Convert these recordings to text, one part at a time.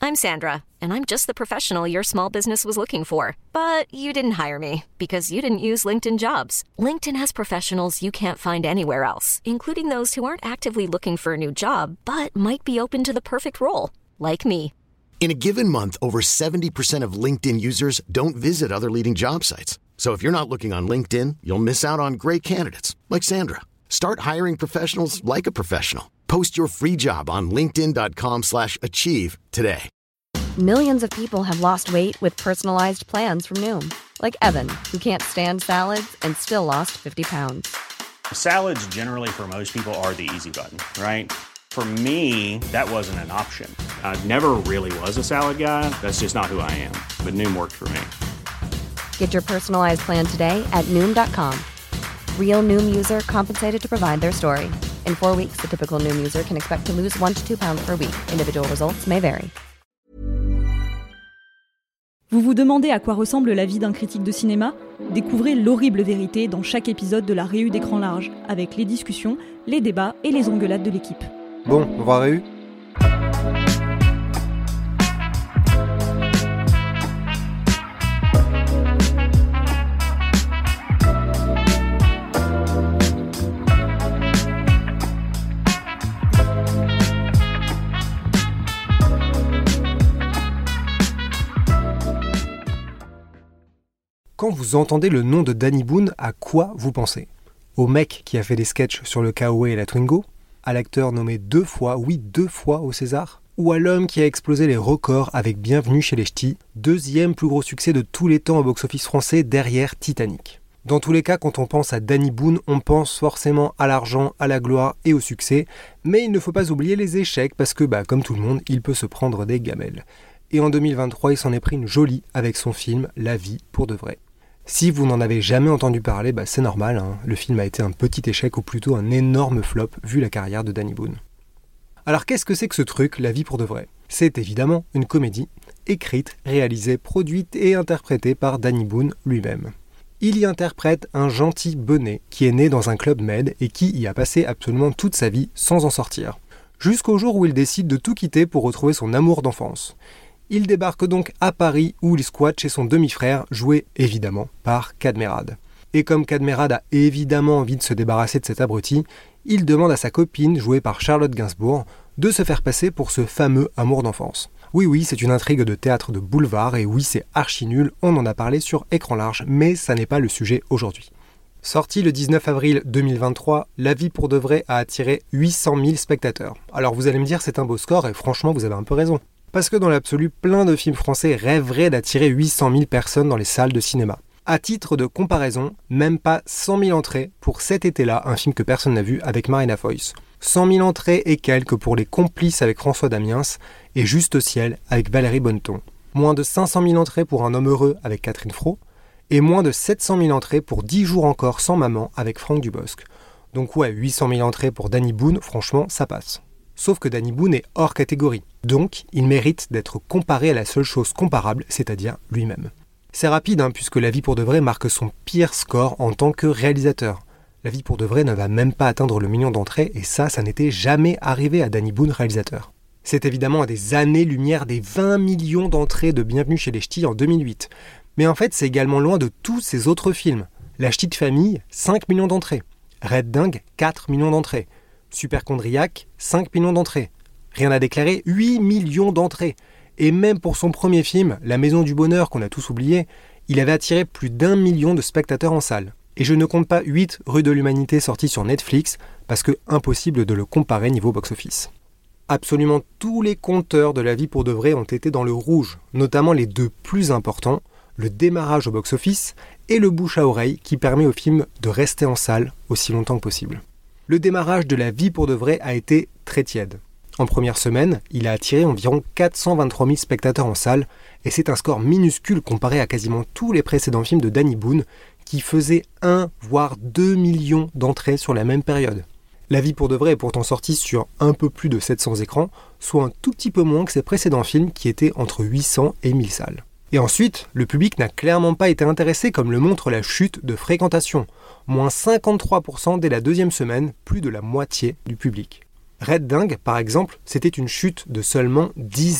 I'm Sandra, and I'm just the professional your small business was looking for. But you didn't hire me because you didn't use LinkedIn Jobs. LinkedIn has professionals you can't find anywhere else, including those who aren't actively looking for a new job, but might be open to the perfect role, like me. In a given month, over 70% of LinkedIn users don't visit other leading job sites. So if you're not looking on LinkedIn, you'll miss out on great candidates like Sandra. Start hiring professionals like a professional. Post your free job on linkedin.com/achieve today. Millions of people have lost weight with personalized plans from Noom. Like Evan, who can't stand salads and still lost 50 pounds. Salads generally for most people are the easy button, right? For me, that wasn't an option. I never really was a salad guy. That's just not who I am. But Noom worked for me. Get your personalized plan today at Noom.com. Real Noom user compensated to provide their story. In 4 weeks, the typical Noom user can expect to lose 1 to 2 pounds per week. Individual results may vary. Vous vous demandez à quoi ressemble la vie d'un critique de cinéma ? Découvrez l'horrible vérité dans chaque épisode de la Réu d'écran large, avec les discussions, les débats et les engueulades de l'équipe. Bon, on va Réu ? Quand vous entendez le nom de Danny Boone, à quoi vous pensez ? Au mec qui a fait des sketchs sur le Kawaii et la Twingo ? À l'acteur nommé 2 fois au César ? Ou à l'homme qui a explosé les records avec Bienvenue chez les Ch'tis, 2e plus gros succès de tous les temps au box-office français derrière Titanic ? Dans tous les cas, quand on pense à Danny Boone, on pense forcément à l'argent, à la gloire et au succès, mais il ne faut pas oublier les échecs parce que, comme tout le monde, il peut se prendre des gamelles. Et en 2023, il s'en est pris une jolie avec son film La vie pour de vrai. Si vous n'en avez jamais entendu parler, c'est normal, le film a été un petit échec ou plutôt un énorme flop vu la carrière de Danny Boone. Alors qu'est-ce que c'est que ce truc, La vie pour de vrai ? C'est évidemment une comédie, écrite, réalisée, produite et interprétée par Danny Boone lui-même. Il y interprète un gentil benet qui est né dans un club med et qui y a passé absolument toute sa vie sans en sortir. Jusqu'au jour où il décide de tout quitter pour retrouver son amour d'enfance. Il débarque donc à Paris où il squatte chez son demi-frère, joué évidemment par Cadmerade. Et comme Cadmerade a évidemment envie de se débarrasser de cet abruti, il demande à sa copine, jouée par Charlotte Gainsbourg, de se faire passer pour ce fameux amour d'enfance. Oui, c'est une intrigue de théâtre de boulevard et oui, c'est archi nul, on en a parlé sur écran large, mais ça n'est pas le sujet aujourd'hui. Sorti le 19 avril 2023, La vie pour de vrai a attiré 800 000 spectateurs. Alors vous allez me dire c'est un beau score et franchement vous avez un peu raison. Parce que dans l'absolu, plein de films français rêveraient d'attirer 800 000 personnes dans les salles de cinéma. À titre de comparaison, même pas 100 000 entrées pour Cet été-là, un film que personne n'a vu avec Marina Foïs. 100 000 entrées et quelques pour Les Complices avec François Damiens et Juste au ciel avec Valérie Bonneton. Moins de 500 000 entrées pour Un homme heureux avec Catherine Fro. Et moins de 700 000 entrées pour 10 jours encore sans maman avec Franck Dubosc. Donc ouais, 800 000 entrées pour Danny Boone, franchement, ça passe. Sauf que Danny Boone est hors catégorie. Donc, il mérite d'être comparé à la seule chose comparable, c'est-à-dire lui-même. C'est rapide, puisque La vie pour de vrai marque son pire score en tant que réalisateur. La vie pour de vrai ne va même pas atteindre le million d'entrées, et ça n'était jamais arrivé à Danny Boone, réalisateur. C'est évidemment à des années-lumière des 20 millions d'entrées de Bienvenue chez les Ch'tis en 2008. Mais en fait, c'est également loin de tous ses autres films. La Ch'tite famille, 5 millions d'entrées. Red Dingue, 4 millions d'entrées. Superchondriac, 5 millions d'entrées. Rien à déclarer, 8 millions d'entrées. Et même pour son premier film, La Maison du Bonheur, qu'on a tous oublié, il avait attiré plus d'1 million de spectateurs en salle. Et je ne compte pas 8 Rue de l'Humanité sortis sur Netflix, parce que impossible de le comparer niveau box-office. Absolument tous les compteurs de La vie pour de vrai ont été dans le rouge, notamment les 2 plus importants, le démarrage au box-office et le bouche à oreille qui permet au film de rester en salle aussi longtemps que possible. Le démarrage de La vie pour de vrai a été très tiède. En première semaine, il a attiré environ 423 000 spectateurs en salle, et c'est un score minuscule comparé à quasiment tous les précédents films de Danny Boone, qui faisaient 1 voire 2 millions d'entrées sur la même période. La vie pour de vrai est pourtant sortie sur un peu plus de 700 écrans, soit un tout petit peu moins que ses précédents films qui étaient entre 800 et 1000 salles. Et ensuite, le public n'a clairement pas été intéressé comme le montre la chute de fréquentation. Moins 53% dès la 2e semaine, plus de la moitié du public. Red Dingue, par exemple, c'était une chute de seulement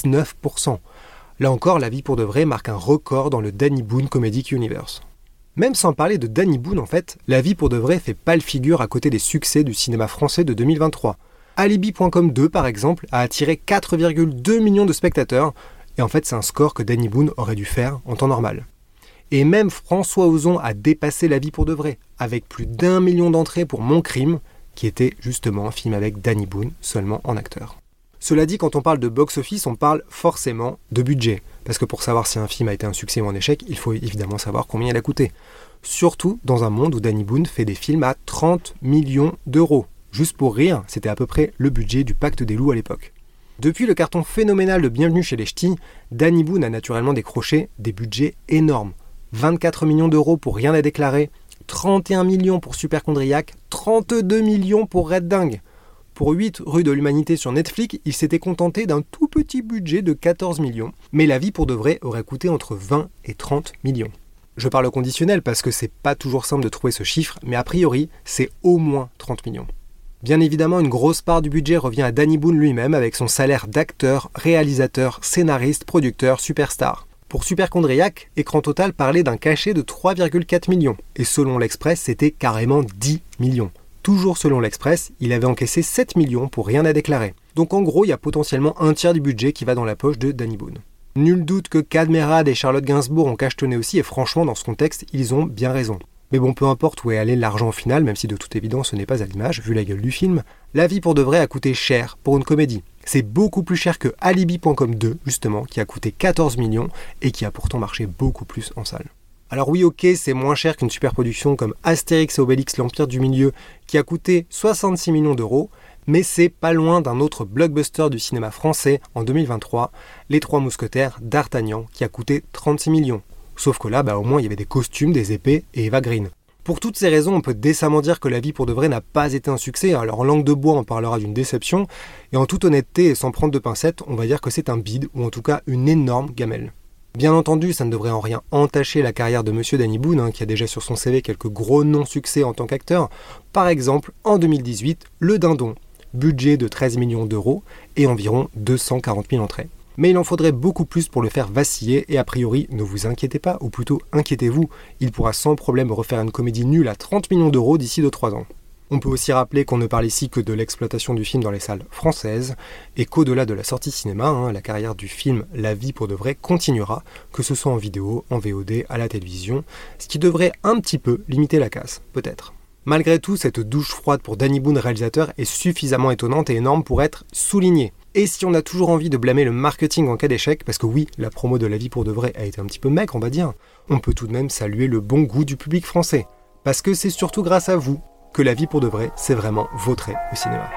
19%. Là encore, La vie pour de vrai marque un record dans le Danny Boone Comedic Universe. Même sans parler de Danny Boone, en fait, La vie pour de vrai fait pâle figure à côté des succès du cinéma français de 2023. Alibi.com 2, par exemple, a attiré 4,2 millions de spectateurs, et en fait, c'est un score que Danny Boone aurait dû faire en temps normal. Et même François Ozon a dépassé La vie pour de vrai, avec plus d'1 million d'entrées pour Mon crime, qui était justement un film avec Danny Boone, seulement en acteur. Cela dit, quand on parle de box-office, on parle forcément de budget. Parce que pour savoir si un film a été un succès ou un échec, il faut évidemment savoir combien il a coûté. Surtout dans un monde où Danny Boone fait des films à 30 millions d'euros. Juste pour rire, c'était à peu près le budget du Pacte des loups à l'époque. Depuis le carton phénoménal de Bienvenue chez les Ch'tis, Danny Boone a naturellement décroché des budgets énormes. 24 millions d'euros pour Rien à déclarer, 31 millions pour Superchondriac, 32 millions pour Red Dingue. Pour 8 rues de l'humanité sur Netflix, il s'était contenté d'un tout petit budget de 14 millions, mais La vie pour de vrai aurait coûté entre 20 et 30 millions. Je parle au conditionnel parce que c'est pas toujours simple de trouver ce chiffre, mais a priori, c'est au moins 30 millions. Bien évidemment, une grosse part du budget revient à Danny Boone lui-même avec son salaire d'acteur, réalisateur, scénariste, producteur, superstar. Pour Superchondriac, Écran Total parlait d'un cachet de 3,4 millions, et selon l'Express, c'était carrément 10 millions. Toujours selon l'Express, il avait encaissé 7 millions pour Rien à déclarer. Donc en gros, il y a potentiellement un tiers du budget qui va dans la poche de Danny Boone. Nul doute que Cadmerade et Charlotte Gainsbourg ont cachetonné aussi, et franchement, dans ce contexte, ils ont bien raison. Mais bon, peu importe où est allé l'argent au final, même si de toute évidence ce n'est pas à l'image, vu la gueule du film, La vie pour de vrai a coûté cher pour une comédie. C'est beaucoup plus cher que Alibi.com 2, justement, qui a coûté 14 millions et qui a pourtant marché beaucoup plus en salle. Alors oui, ok, c'est moins cher qu'une superproduction comme Astérix et Obélix l'Empire du Milieu, qui a coûté 66 millions d'euros, mais c'est pas loin d'un autre blockbuster du cinéma français en 2023, Les Trois Mousquetaires d'Artagnan, qui a coûté 36 millions. Sauf que là, au moins, il y avait des costumes, des épées et Eva Green. Pour toutes ces raisons, on peut décemment dire que La vie pour de vrai n'a pas été un succès. Alors en langue de bois, on parlera d'une déception. Et en toute honnêteté et sans prendre de pincettes, on va dire que c'est un bide, ou en tout cas une énorme gamelle. Bien entendu, ça ne devrait en rien entacher la carrière de Monsieur Danny Boone, qui a déjà sur son CV quelques gros non-succès en tant qu'acteur. Par exemple, en 2018, Le Dindon, budget de 13 millions d'euros et environ 240 000 entrées. Mais il en faudrait beaucoup plus pour le faire vaciller et a priori, ne vous inquiétez pas, ou plutôt inquiétez-vous, il pourra sans problème refaire une comédie nulle à 30 millions d'euros d'ici 2-3 ans. On peut aussi rappeler qu'on ne parle ici que de l'exploitation du film dans les salles françaises et qu'au-delà de la sortie cinéma, la carrière du film La vie pour de vrai continuera, que ce soit en vidéo, en VOD, à la télévision, ce qui devrait un petit peu limiter la casse, peut-être. Malgré tout, cette douche froide pour Danny Boone réalisateur est suffisamment étonnante et énorme pour être soulignée. Et si on a toujours envie de blâmer le marketing en cas d'échec, parce que oui, la promo de La vie pour de vrai a été un petit peu maigre, on va dire, on peut tout de même saluer le bon goût du public français. Parce que c'est surtout grâce à vous que La vie pour de vrai, c'est vraiment vautré au cinéma.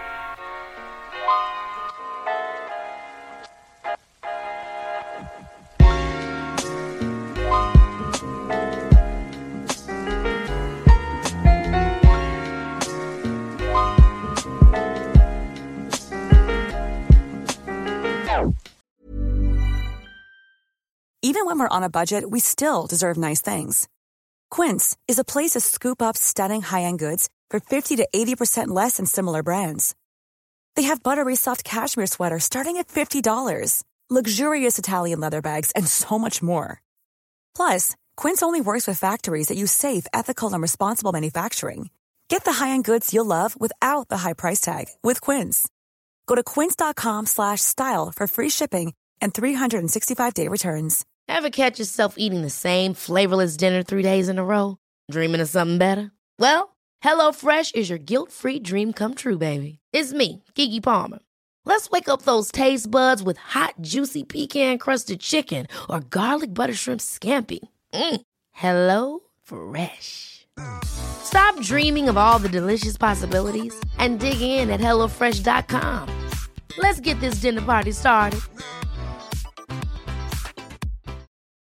Even when we're on a budget, we still deserve nice things. Quince is a place to scoop up stunning high-end goods for 50 to 80% less than similar brands. They have buttery soft cashmere sweaters starting at $50, luxurious Italian leather bags, and so much more. Plus, Quince only works with factories that use safe, ethical, and responsible manufacturing. Get the high-end goods you'll love without the high price tag with Quince. Go to quince.com/style for free shipping and 365-day returns. Ever catch yourself eating the same flavorless dinner 3 days in a row? Dreaming of something better? Well, HelloFresh is your guilt-free dream come true, baby. It's me, Keke Palmer. Let's wake up those taste buds with hot, juicy pecan-crusted chicken or garlic butter shrimp scampi. Hello Fresh. Stop dreaming of all the delicious possibilities and dig in at HelloFresh.com. Let's get this dinner party started.